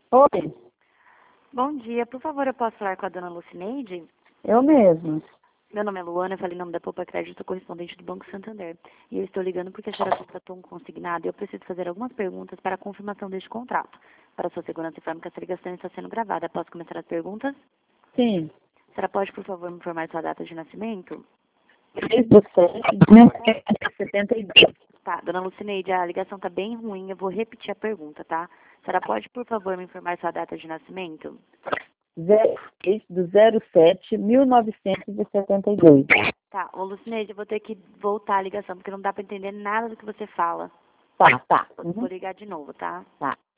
Oi, Bom dia, por favor, eu posso falar com a dona Lucineide? eu mesmo. Meu nome é Luana, eu falei em nome da Poupa Crédito, correspondente do Banco Santander. E eu estou ligando porque a senhora contratou um consignado e eu preciso fazer algumas perguntas para a confirmação deste contrato. Para sua segurança, informo que essa ligação está sendo gravada. Posso começar as perguntas? Sim, A senhora pode, por favor, me informar sua data de nascimento? 3/7/1972. Tá, dona Lucineide, a ligação está bem ruim, eu vou repetir a pergunta, tá? A senhora pode, por favor, me informar sua data de nascimento? 06/1972. Tá, ô Lucineide, eu vou ter que voltar a ligação, porque não dá para entender nada do que você fala. Tá. Vou ligar de novo, tá? Tá.